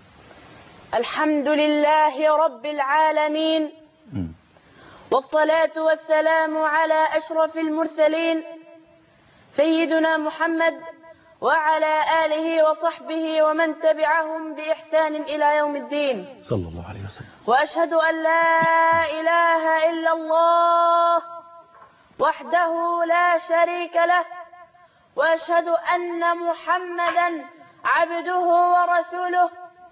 الحمد لله رب العالمين، م. والصلاة والسلام على أشرف المرسلين سيدنا محمد وعلى آله وصحبه ومن تبعهم بإحسان إلى يوم الدين صلى الله عليه وسلم. وأشهد أن لا إله إلا الله وحده لا شريك له، وأشهد أن محمدا عبده ورسوله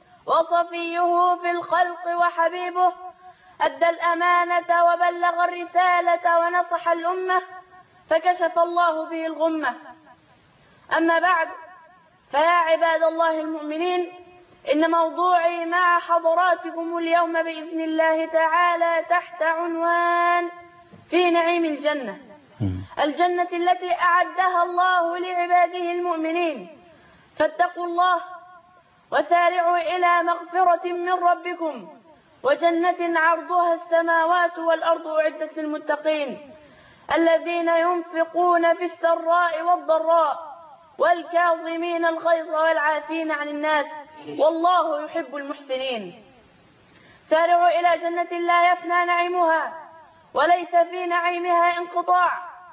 وصفيه في الخلق وحبيبه، أدى الأمانة وبلغ الرسالة ونصح الأمة فكشف الله به الغمة. أما بعد، فيا عباد الله المؤمنين، إن موضوعي مع حضراتكم اليوم بإذن الله تعالى تحت عنوان في نعيم الجنة، الجنة التي أعدها الله لعباده المؤمنين. فاتقوا الله وسارعوا إلى مغفرة من ربكم وجنة عرضها السماوات والأرض أعدت للمتقين الذين ينفقون في السراء والضراء والكاظمين الغيظ والعافين عن الناس والله يحب المحسنين. سارعوا إلى جنة لا يفنى نعيمها وليس في نعيمها انقطاع،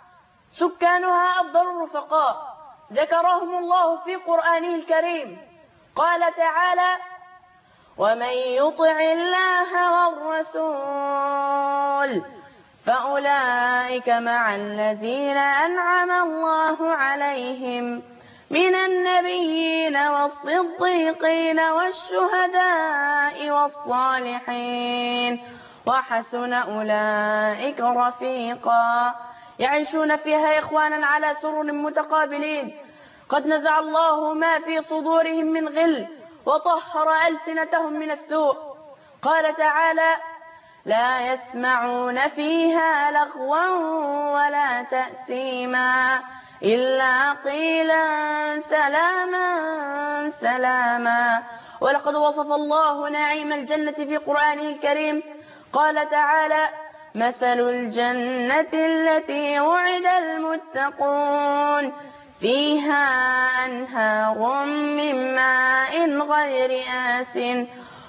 سكانها أفضل الرفقاء، ذكرهم الله في قرآنه الكريم. قال تعالى: ومن يطع الله والرسول فأولئك مع الذين أنعم الله عليهم من النبيين والصديقين والشهداء والصالحين وحسن أولئك رفيقا. يعيشون فيها إخوانا على سرر متقابلين، قد نزع الله ما في صدورهم من غل وطهر ألسنتهم من السوء. قال تعالى: لا يسمعون فيها لغوا ولا تأثيما إلا قيلا سلاما سلاما. ولقد وصف الله نعيم الجنة في قرآنه الكريم. قال تعالى: مثل الجنة التي وعد المتقون فيها أنهار من ماء غير آسن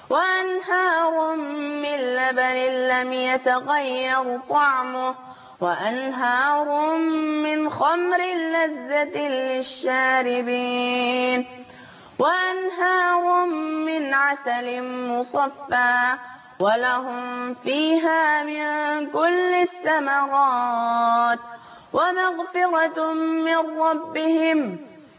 وأنهار من لبن لم يتغير طعمه وأنهار من خمر لذة للشاربين وأنهار من عسل مصفى ولهم فيها من كل الثمرات ومغفرة من ربهم.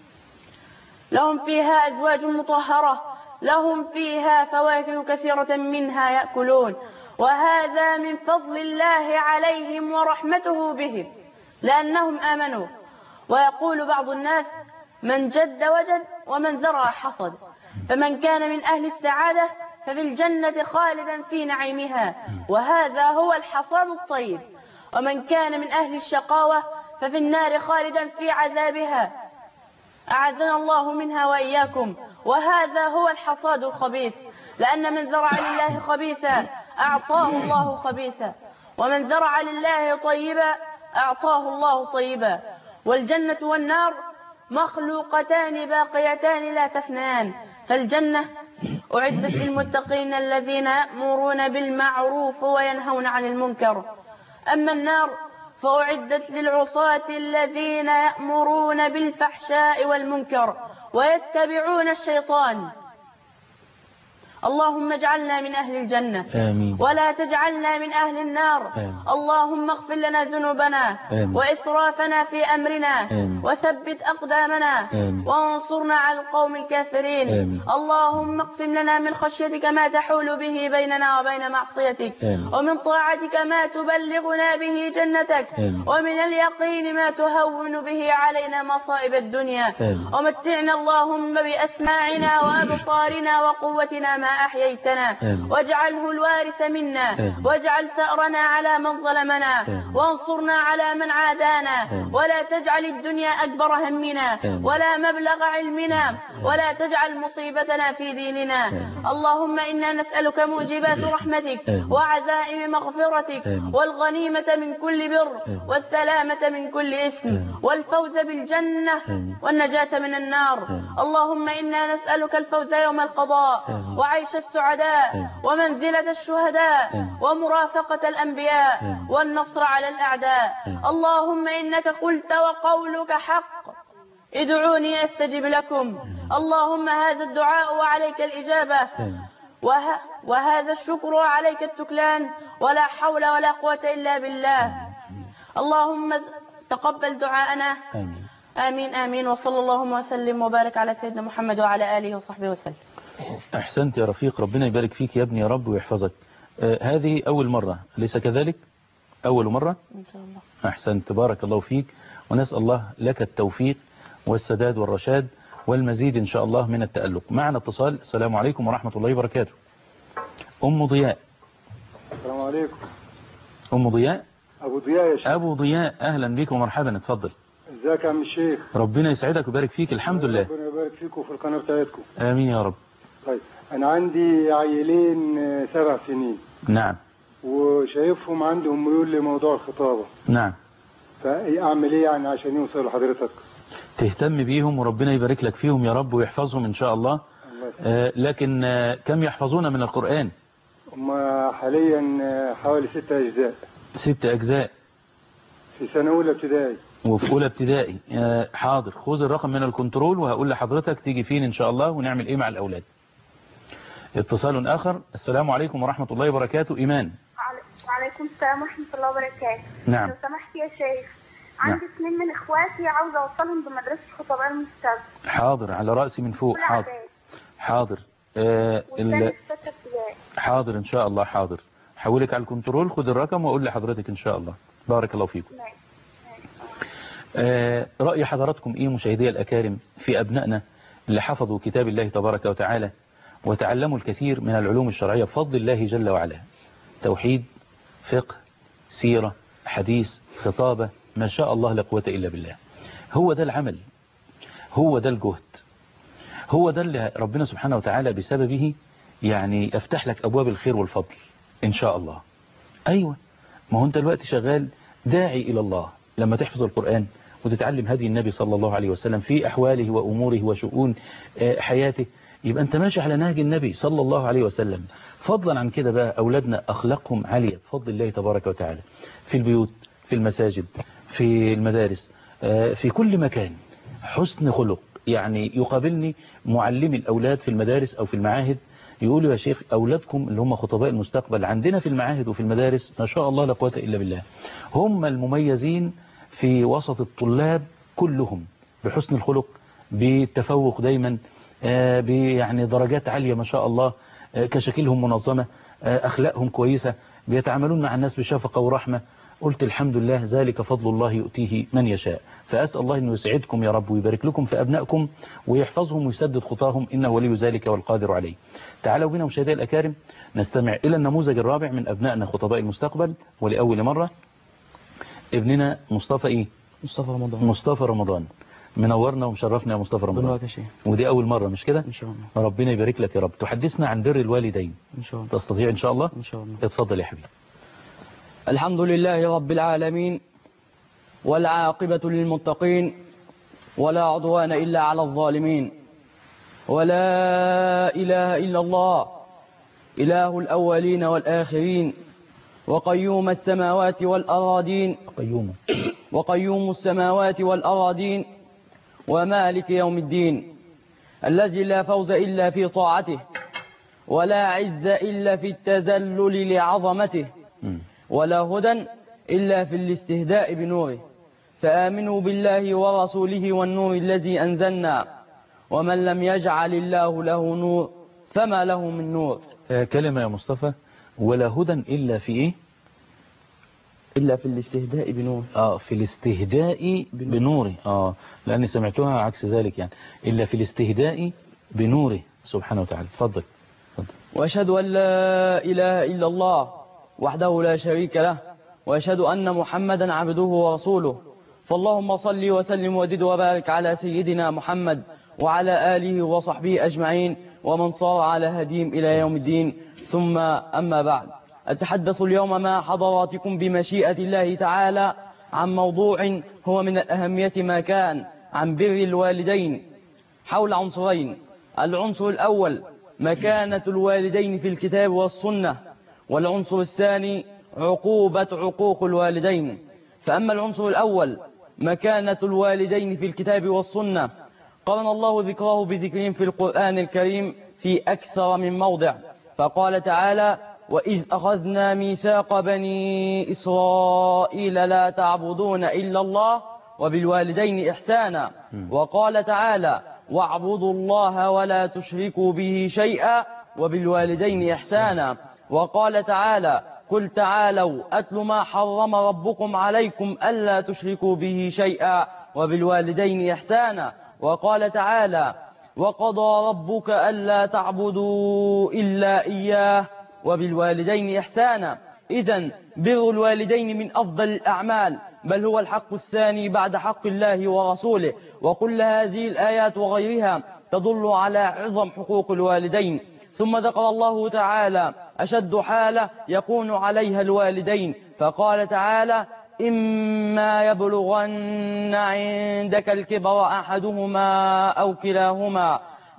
لهم فيها أزواج مطهرة، لهم فيها فواكه كثيرة منها يأكلون، وهذا من فضل الله عليهم ورحمته بهم لأنهم آمنوا. ويقول بعض الناس: من جد وجد ومن زرع حصد. فمن كان من أهل السعادة ففي الجنة خالدا في نعيمها، وهذا هو الحصاد الطيب. ومن كان من أهل الشقاوة ففي النار خالدا في عذابها، أعاذنا الله منها وإياكم، وهذا هو الحصاد الخبيث. لأن من زرع لله خبيثا أعطاه الله خبيثا، ومن زرع لله طيبا أعطاه الله طيبا. والجنة والنار مخلوقتان باقيتان لا تفنيان. فالجنة أعدت للمتقين الذين يأمرون بالمعروف وينهون عن المنكر، أما النار فأعدت للعصاة الذين يأمرون بالفحشاء والمنكر ويتبعون الشيطان. اللهم اجعلنا من أهل الجنة آمين. ولا تجعلنا من أهل النار. آمين. اللهم اغفر لنا ذنوبنا آمين. وإسرافنا في أمرنا آمين. وثبت أقدامنا آمين. وانصرنا على القوم الكافرين. آمين. اللهم اقسم لنا من خشيتك ما تحول به بيننا وبين معصيتك آمين. ومن طاعتك ما تبلغنا به جنتك آمين. ومن اليقين ما تهون به علينا مصائب الدنيا. آمين. ومتعنا اللهم بأسماعنا وأبصارنا وقوتنا ما أحييتنا آمين. واجعله الوارث منا آمين. واجعل ثأرنا على من ظلمنا آمين. وانصرنا على من عادانا آمين. ولا تجعل الدنيا أكبر همنا آمين. ولا مبلغ علمنا ولا تجعل مصيبتنا في ديننا. آمين. اللهم إنا نسألك موجبات رحمتك آمين. وعزائم مغفرتك آمين. والغنيمة من كل بر آمين. والسلامة من كل إثم آمين. والفوز بالجنة آمين. والنجاة من النار. آمين. اللهم إنا نسألك الفوز يوم القضاء آمين. وعيش السعداء آمين. ومنزلة الشهداء آمين. ومرافقة الأنبياء آمين. والنصر على الأعداء. آمين. اللهم إنك قلت وقولك حق ادعوني أستجب لكم. اللهم هذا الدعاء وعليك الإجابة آمين. وه وهذا الشكر وعليك التكلان ولا حول ولا قوة إلا بالله. اللهم تقبل دعاءنا. آمين. آمين آمين. وصلى اللهم وسلم وبارك على سيدنا محمد وعلى آله وصحبه وسلم. أحسنت يا رفيق، ربنا يبارك فيك يا ابني يا رب ويحفظك. آه هذه أول مرة أليس كذلك؟ أول مرة؟ إن شاء الله. أحسنت، بارك الله فيك، ونسأل الله لك التوفيق والسداد والرشاد والمزيد إن شاء الله من التألق. معنا اتصال. السلام عليكم ورحمة الله وبركاته. أم ضياء. السلام عليكم. أم ضياء. أبو ضياء يا شيخ. أبو ضياء، أهلا بك ومرحبا، اتفضل. ازيك يا عم الشيخ؟ ربنا يسعدك ويبارك فيك. الحمد لله. ربنا يبارك فيكم في القناة بتاعتكم. آمين يا رب. طيب أنا عندي عيلين سبع سنين. نعم. وشايفهم عندهم ميول لموضوع الخطابة. نعم. فأعمل إيه يعني عشان يوصلوا لحضرتك؟ تهتم بيهم وربنا يبارك لك فيهم يا رب ويحفظهم إن شاء الله. الله آه لكن آه كم يحفظون من القرآن؟ هم حاليا حوالي ست أجزاء. ست أجزاء. في سنة أولى ابتدائي. وفي أولى ابتدائي. آه حاضر، خذ الرقم من الكنترول وهقول لحضرتك تيجي فين إن شاء الله ونعمل إيه مع الأولاد. اتصال آخر. السلام عليكم ورحمة الله وبركاته. إيمان. وعليكم السلام ورحمة الله وبركاته. نعم. لو سمحت يا شيخ، عندي اثنين من اخواتي عاوزة اوصلهم بمدرسة خطباء المستقبل. حاضر، على رأسي من فوق. حاضر حاضر. آه ال... حاضر إن شاء الله. حاضر، حولك على الكنترول، خد الرقم وأقول لحضرتك إن شاء الله. بارك الله فيكم. آه رأي حضراتكم إيه مشاهدي الأكارم في أبنائنا اللي حفظوا كتاب الله تبارك وتعالى وتعلموا الكثير من العلوم الشرعية بفضل الله جل وعلا؟ توحيد، فقه، سيرة، حديث، خطابة، ما شاء الله لا قوة إلا بالله. هو ده العمل، هو ده الجهد، هو ده اللي ربنا سبحانه وتعالى بسببه يعني يفتح لك أبواب الخير والفضل إن شاء الله. أيوة، ما هو أنت دلوقتي شغال داعي إلى الله لما تحفظ القرآن وتتعلم هدي النبي صلى الله عليه وسلم في أحواله وأموره وشؤون حياته، يبقى أنت ماشي على نهج النبي صلى الله عليه وسلم. فضلا عن كده بقى أولادنا أخلاقهم عالية بفضل الله تبارك وتعالى، في البيوت، في المساجد، في المدارس، في كل مكان، حسن خلق. يعني يقابلني معلمي الأولاد في المدارس أو في المعاهد يقولوا يا شيخ أولادكم اللي هم خطباء المستقبل عندنا في المعاهد وفي المدارس ما شاء الله لا قوة إلا بالله، هم المميزين في وسط الطلاب كلهم بحسن الخلق، بالتفوق دايما، يعني درجات عالية ما شاء الله، كشكلهم منظمة، أخلاقهم كويسة، بيتعاملون مع الناس بشفقة ورحمة. قلت الحمد لله ذلك فضل الله يؤتيه من يشاء. فأسأل الله أنه يسعدكم يا رب ويبارك لكم في أبنائكم ويحفظهم ويسدد خطاهم، إنه ولي ذلك والقادر عليه. تعالوا بنا مشاهدي الأكارم نستمع إلى النموذج الرابع من أبنائنا خطباء المستقبل. ولأول مرة ابننا مصطفى إيه؟ مصطفى رمضان. مصطفى رمضان منورنا ومشرفنا يا مصطفى رمضان. ودي أول مرة مش كده؟ إن شاء الله. ربنا يبارك لك يا رب. تحدثنا عن بر الوالدين إن شاء الله. تستطيع إن شاء الله؟ إن شاء الله. اتفضل يا حبيبي. الحمد لله رب العالمين، والعاقبة للمتقين، ولا عدوان إلا على الظالمين، ولا إله إلا الله إله الأولين والآخرين، وقيوم السماوات والأراضين قيوم وقيوم السماوات والأراضين ومالك يوم الدين، الذي لا فوز إلا في طاعته، ولا عز إلا في التذلل لعظمته ولا هدى إلا في الاستهداء بنوره فآمنوا بالله ورسوله والنور الذي أنزلنا ومن لم يجعل الله له نور فما له من نور. كلمة يا مصطفى، ولا هدى إلا في إيه؟ إلا في الاستهداء بنوره. آه في الاستهداء بنوره. آه لأني سمعتها عكس ذلك، يعني إلا في الاستهداء بنوره سبحانه وتعالى. تفضل. وأشهد أن لا إله إلا الله وحده لا شريك له وأشهد أن محمدا عبده ورسوله. فاللهم صل وسلم وزد وبارك على سيدنا محمد وعلى آله وصحبه أجمعين ومن صار على هديهم إلى يوم الدين. ثم أما بعد، أتحدث اليوم مع حضراتكم بمشيئة الله تعالى عن موضوع هو من الأهمية ما كان، عن بر الوالدين حول عنصرين. العنصر الأول مكانة الوالدين في الكتاب والسنة، والعنصر الثاني عقوبة عقوق الوالدين. فأما العنصر الأول مكانة الوالدين في الكتاب والسنة، قرن الله ذكره بذكرهم في القرآن الكريم في أكثر من موضع، فقال تعالى: وإذ أخذنا ميثاق بني إسرائيل لا تعبدون إلا الله وبالوالدين إحسانا. وقال تعالى: واعبدوا الله ولا تشركوا به شيئا وبالوالدين إحسانا. وقال تعالى: قل تعالوا أتل ما حرم ربكم عليكم ألا تشركوا به شيئا وبالوالدين إحسانا. وقال تعالى: وقضى ربك ألا تعبدوا إلا إياه وبالوالدين إحسانا. إذن بر الوالدين من أفضل الأعمال، بل هو الحق الثاني بعد حق الله ورسوله. وكل هذه الآيات وغيرها تدل على عظم حقوق الوالدين. ثم ذكر الله تعالى أشد حالة يكون عليها الوالدين، فقال تعالى: إما يبلغن عندك الكبر أحدهما أو كلاهما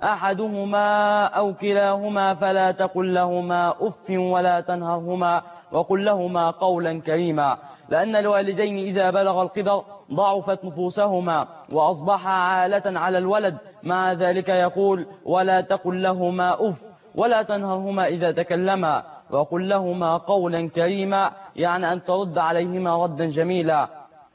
أحدهما أو كلاهما فلا تقل لهما أف ولا تنهرهما وقل لهما قولا كريما. لأن الوالدين إذا بلغ الكبر ضعفت نفوسهما وأصبح عالة على الولد. مع ذلك يقول: ولا تقل لهما أف ولا تنهرهما إذا تكلما وقل لهما قولا كريما، يعني أن ترد عليهما ردا جميلا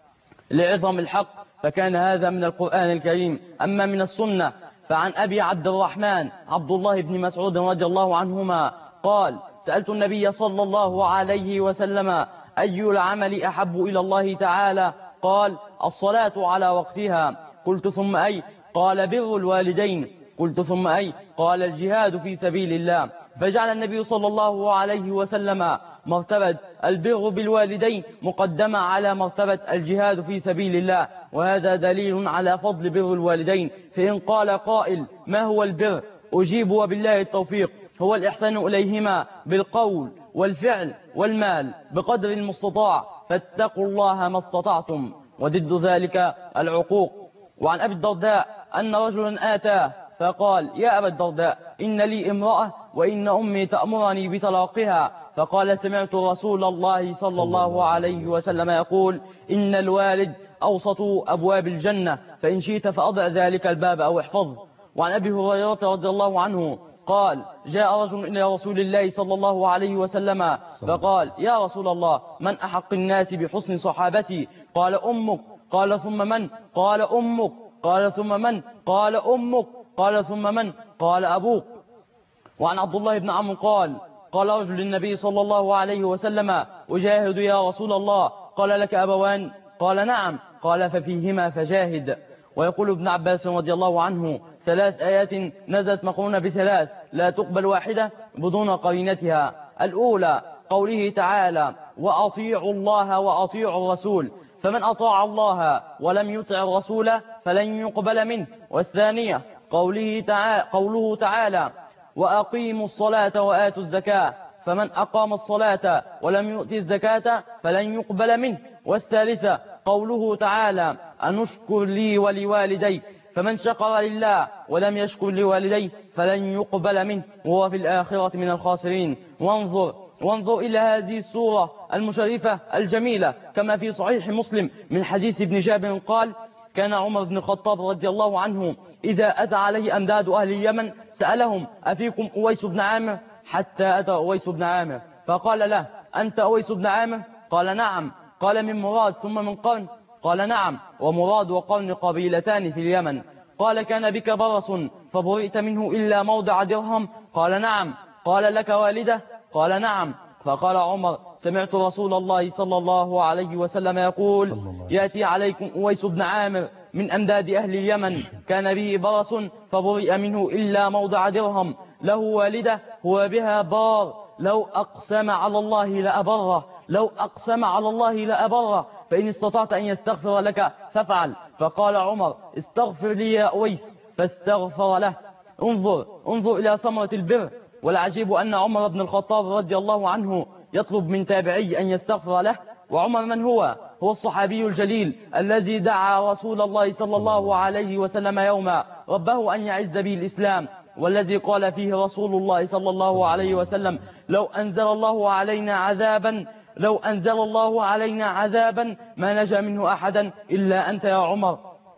لعظم الحق. فكان هذا من القرآن الكريم. أما من السنة فعن أبي عبد الرحمن عبد الله بن مسعود رضي الله عنهما قال: سألت النبي صلى الله عليه وسلم: أي العمل أحب إلى الله تعالى؟ قال: الصلاة على وقتها. قلت: ثم أي؟ قال: بر الوالدين. قلت: ثم أي؟ قال: الجهاد في سبيل الله. فجعل النبي صلى الله عليه وسلم مرتبة البر بالوالدين مقدمة على مرتبة الجهاد في سبيل الله، وهذا دليل على فضل بر الوالدين. فإن قال قائل: ما هو البر؟ أجيب: وبالله التوفيق. هو الإحسان إليهما بالقول والفعل والمال بقدر المستطاع، فاتقوا الله ما استطعتم، وضد ذلك العقوق. وعن أبي الدرداء أن رجلا آتاه فقال: يا أبا الدرداء، إن لي امرأة وإن أمي تأمرني بطلاقها. فقال: سمعت رسول الله صلى الله عليه وسلم يقول: إن الوالد أوسط أبواب الجنة، فإن شئت فأضع ذلك الباب أو احفظه. وعن أبي هريرة رضي الله عنه قال: جاء رجل إلى رسول الله صلى الله عليه وسلم فقال: يا رسول الله، من أحق الناس بحسن صحابتي؟ قال: أمك. قال: ثم من؟ قال: أمك. قال: ثم من؟ قال: أمك. قال: ثم من؟ قال: أبوك. وعن عبد الله بن عمرو قال: قال رجل للنبي صلى الله عليه وسلم: أجاهد يا رسول الله؟ قال: لك أبوان؟ قال: نعم. قال: ففيهما فجاهد. ويقول ابن عباس رضي الله عنه: ثلاث آيات نزلت مقرونة بثلاث لا تقبل واحدة بدون قرينتها. الأولى قوله تعالى: وأطيعوا الله وأطيعوا الرسول، فمن أطاع الله ولم يطع الرسول فلن يقبل منه. والثانية قوله تعالى, قوله تعالى: وأقيموا الصلاة وآتوا الزكاة، فمن أقام الصلاة ولم يؤتي الزكاة فلن يقبل منه. والثالثة قوله تعالى: أنشكر لي ولوالديك، فمن شكر لله ولم يشكر لوالديه فلن يقبل منه وهو في الآخرة من الخاسرين. وانظر وانظر إلى هذه السورة المشرفة الجميلة كما في صحيح مسلم من حديث ابن جابر قال: كان عمر بن الخطاب رضي الله عنه إذا أتى عليه أمداد أهل اليمن سألهم أفيكم أويس بن عامر حتى أتى أويس بن عامر فقال له أنت أويس بن عامر؟ قال نعم. قال من مراد ثم من قرن؟ قال نعم. ومراد وقرن قبيلتان في اليمن. قال كان بك برص فبرئت منه إلا موضع درهم؟ قال نعم. قال لك والدة؟ قال نعم. فقال عمر سمعت رسول الله صلى الله عليه وسلم يقول يأتي عليكم أويس بن عامر من أمداد أهل اليمن كان به برص فبرئ منه إلا موضع درهم، له والدة هو بها بار، لو أقسم على الله لأبره، لو أقسم على الله لأبره، فإن استطعت أن يستغفر لك فافعل. فقال عمر استغفر لي يا أويس، فاستغفر له. انظر انظر إلى ثمرة البر. والعجيب أن عمر بن الخطاب رضي الله عنه يطلب من تابعي أن يستغفر له. وعمر من هو؟ هو الصحابي الجليل الذي دعا رسول الله صلى الله عليه وسلم يوما ربه أن يعز به الإسلام، والذي قال فيه رسول الله صلى الله عليه وسلم لو أنزل الله علينا عذابا لو أنزل الله علينا عذابا ما نجا منه أحدا إلا أنت يا عمر،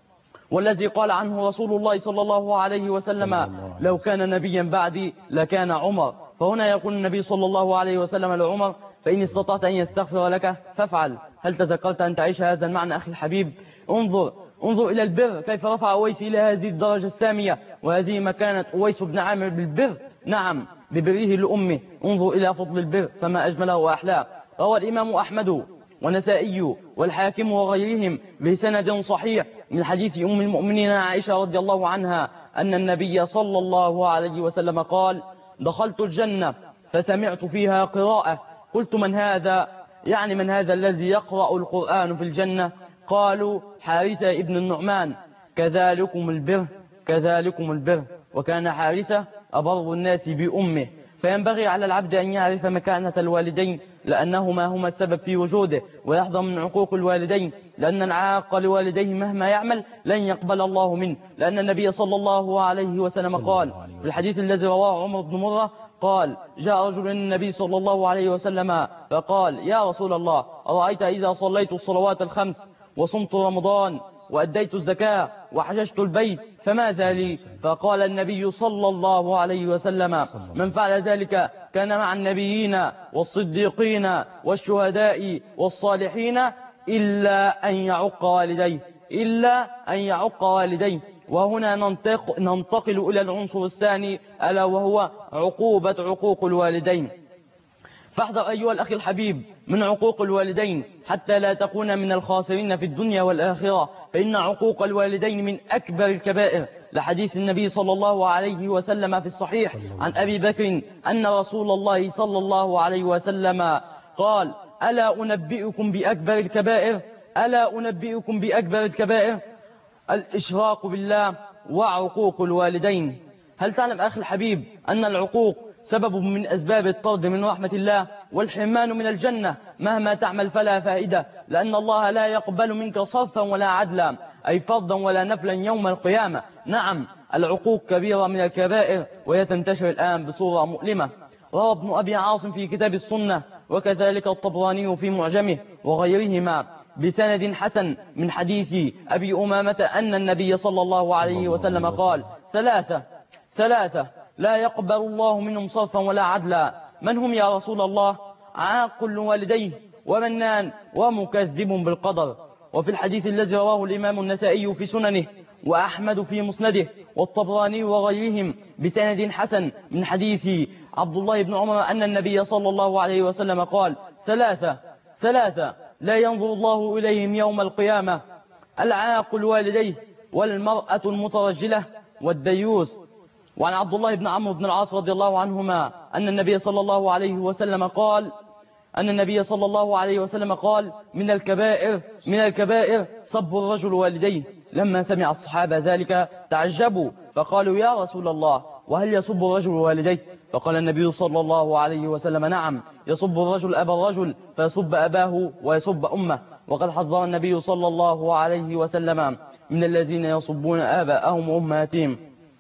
والذي قال عنه رسول الله صلى الله عليه وسلم لو كان نبيا بعدي لكان عمر. فهنا يقول النبي صلى الله عليه وسلم لعمر فإن استطعت أن يستغفر لك فافعل. هل تذكرت أن تعيش هذا المعنى أخي الحبيب؟ انظر انظر إلى البر، كيف رفع أويس إلى هذه الدرجة السامية وهذه مكانة أويس بن عامر بالبر، نعم ببره لأمه. انظر إلى فضل البر فما أجمله وأحلاه. روى الإمام أحمد والنسائي والحاكم وغيرهم بسند صحيح من حديث أم المؤمنين عائشة رضي الله عنها أن النبي صلى الله عليه وسلم قال دخلت الجنة فسمعت فيها قراءة قلت من هذا؟ يعني من هذا الذي يقرأ القرآن في الجنة؟ قالوا حارثة ابن النعمان. كذلكم البر كذلكم البر. وكان حارثة أبر الناس بأمه. فينبغي على العبد أن يعرف مكانة الوالدين لأنهما هما السبب في وجوده، ويحذر من عقوق الوالدين، لأن العاق لوالديه مهما يعمل لن يقبل الله منه، لأن النبي صلى الله عليه وسلم قال في الحديث الذي رواه عمر بن مرة قال جاء رجل النبي صلى الله عليه وسلم فقال يا رسول الله أرأيت إذا صليت الصلوات الخمس وصمت رمضان وأديت الزكاة وحججت البيت فماذا لي؟ فقال النبي صلى الله عليه وسلم من فعل ذلك كان مع النبيين والصديقين والشهداء والصالحين إلا أن يعق والديه إلا أن يعق والديه. وهنا ننتق ننتقل إلى العنصر الثاني ألا وهو عقوبة عقوق الوالدين. فاحذر أيها الأخ الحبيب من عقوق الوالدين حتى لا تكون من الخاسرين في الدنيا والآخرة، فإن عقوق الوالدين من أكبر الكبائر، لحديث النبي صلى الله عليه وسلم في الصحيح عن أبي بكر أن رسول الله صلى الله عليه وسلم قال ألا أنبئكم بأكبر الكبائر ألا أنبئكم بأكبر الكبائر الإشراك بالله وعقوق الوالدين. هل تعلم أخي الحبيب أن العقوق سبب من أسباب الطرد من رحمة الله والحرمان من الجنة؟ مهما تعمل فلا فائدة، لأن الله لا يقبل منك صرفا ولا عدلا، أي فرضا ولا نفلا يوم القيامة. نعم العقوق كبيرة من الكبائر وهي تنتشر الآن بصورة مؤلمة. روى ابن أبي عاصم في كتاب السنة وكذلك الطبراني في معجمه وغيرهما بسند حسن من حديث أبي أمامة أن النبي صلى الله عليه وسلم قال ثلاثة ثلاثة لا يقبل الله منهم صرفا ولا عدلا. من هم يا رسول الله؟ عاق لوالديه ومنان ومكذب بالقدر. وفي الحديث الذي رواه الإمام النسائي في سننه وأحمد في مسنده والطبراني وغيرهم بسند حسن من حديث عبد الله بن عمر أن النبي صلى الله عليه وسلم قال ثلاثة ثلاثة لا ينظر الله إليهم يوم القيامة العاق لوالديه والمرأة المترجلة والديوث. وعن عبد الله بن عمرو بن العاص رضي الله عنهما أن النبي صلى الله عليه وسلم قال أن النبي صلى الله عليه وسلم قال من الكبائر من الكبائر صب الرجل والديه. لما سمع الصحابة ذلك تعجبوا فقالوا يا رسول الله وهل يصب الرجل والديه؟ فقال النبي صلى الله عليه وسلم نعم يصب الرجل أبا الرجل فيصب أباه ويصب أمه. وقد حذر النبي صلى الله عليه وسلم من الذين يصبون آباءهم وأمهاتهم.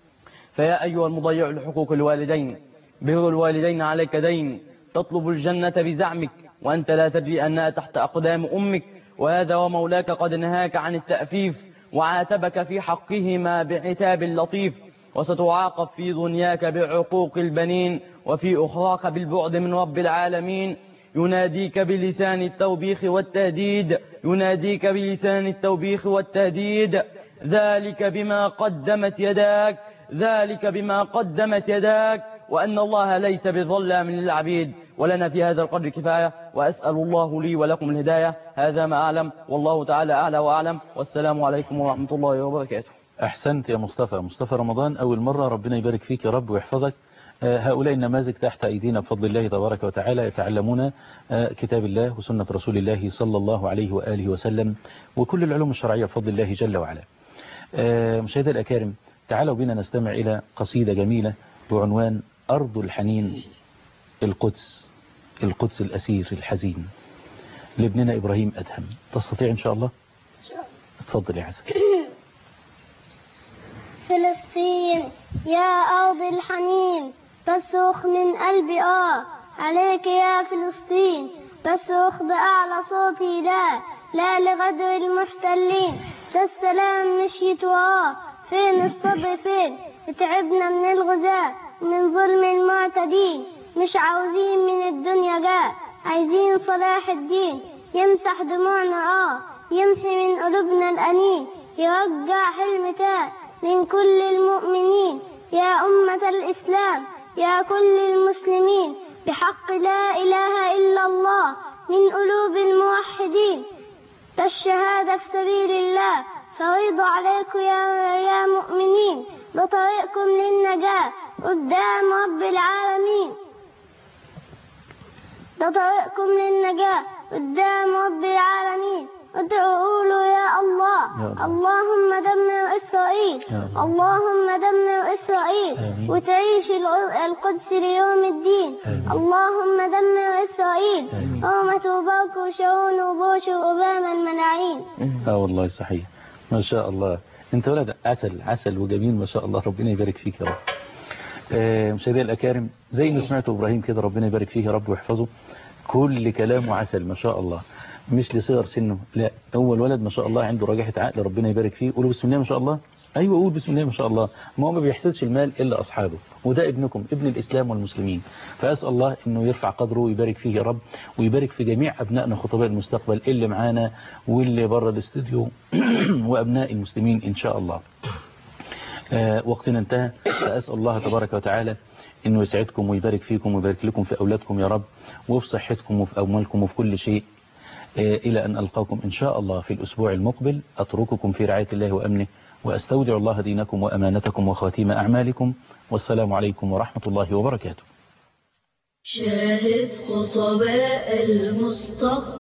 فيا أيها المضيع لحقوق الوالدين بر الوالدين عليك دين، تطلب الجنة بزعمك وأنت لا تدري أنها تحت أقدام أمك، وهذا ومولاك قد نهاك عن التأفيف وعاتبك في حقهما بعتاب لطيف. وستعاقب في دنياك بعقوق البنين وفي أخراك بالبعد من رب العالمين. يناديك بلسان التوبيخ والتهديد يناديك بلسان التوبيخ والتهديد ذلك بما قدمت يداك ذلك بما قدمت يداك وأن الله ليس بظلام للعبيد. ولنا في هذا القدر كفاية، وأسأل الله لي ولكم الهداية. هذا ما أعلم، والله تعالى أعلى وأعلم، والسلام عليكم ورحمة الله وبركاته. أحسنت يا مصطفى. مصطفى رمضان أول مرة، ربنا يبارك فيك يا رب ويحفظك. هؤلاء النماذج تحت أيدينا بفضل الله تبارك وتعالى، يتعلمون كتاب الله وسنة رسول الله صلى الله عليه وآله وسلم وكل العلوم الشرعية بفضل الله جل وعلا. مشاهدي الأكارم، تعالوا بنا نستمع إلى قصيدة جميلة بعنوان أرض الحنين، القدس، القدس الأسير الحزين، لابننا إبراهيم أدهم. تستطيع إن شاء الله؟ تفضل يا حسن. فلسطين يا أرض الحنين، بصرخ من قلبي آه عليك يا فلسطين، بصرخ بأعلى صوتي لا لا لغدر المحتلين، ده السلام مشيت وراه، فين الصبر فين؟ تعبنا من الغزاة ومن ظلم المعتدين، مش عاوزين من الدنيا جاء، عايزين صلاح الدين يمسح دموعنا آه يمحي من قلوبنا الأنين، يرجع حلم تاه من كل المؤمنين، يا أمة الإسلام يا كل المسلمين، بحق لا إله إلا الله من قلوب الموحدين، ده الشهادة في سبيل الله فريضة عليكم يا يا مؤمنين، ده طريقكم للنجاة قدام رب العالمين، ده طريقكم للنجاة قدام رب العالمين. ادعوا قولوا يا الله يا اللهم دمر إسرائيل، اللهم دمر إسرائيل وتعيش القدس ليوم الدين، اللهم دمر إسرائيل أمة وبرك وشعون وبوش وأبام الملاعين. اه والله صحيح، ما شاء الله، انت ولد عسل عسل وجميل ما شاء الله، ربنا يبارك فيك يا رب. آه مشاهدي الأكارم، زي ما سمعتوا إبراهيم كده، ربنا يبارك فيه يا رب ويحفظه، كل كلامه عسل ما شاء الله، مش لصغر سنه، لا هو الولد ما شاء الله عنده رجاحة عقل، ربنا يبارك فيه. قولوا بسم الله ما شاء الله. ايوه قول بسم الله ما شاء الله. ما هو ما بيحسدش المال الا اصحابه، وده ابنكم ابن الاسلام والمسلمين، فاسال الله انه يرفع قدره ويبارك فيه يا رب، ويبارك في جميع ابنائنا خطباء المستقبل اللي معانا واللي بره الاستوديو وابناء المسلمين ان شاء الله. آه وقتنا انتهى، فاسال الله تبارك وتعالى انه يسعدكم ويبارك فيكم ويبارك لكم في اولادكم يا رب، وفي صحتكم وفي اموالكم وفي كل شيء، إلى أن ألقاكم إن شاء الله في الأسبوع المقبل. أترككم في رعاية الله وأمنه، وأستودع الله دينكم وأمانتكم وخواتيم أعمالكم، والسلام عليكم ورحمة الله وبركاته. شاهد خطباء المستقبل.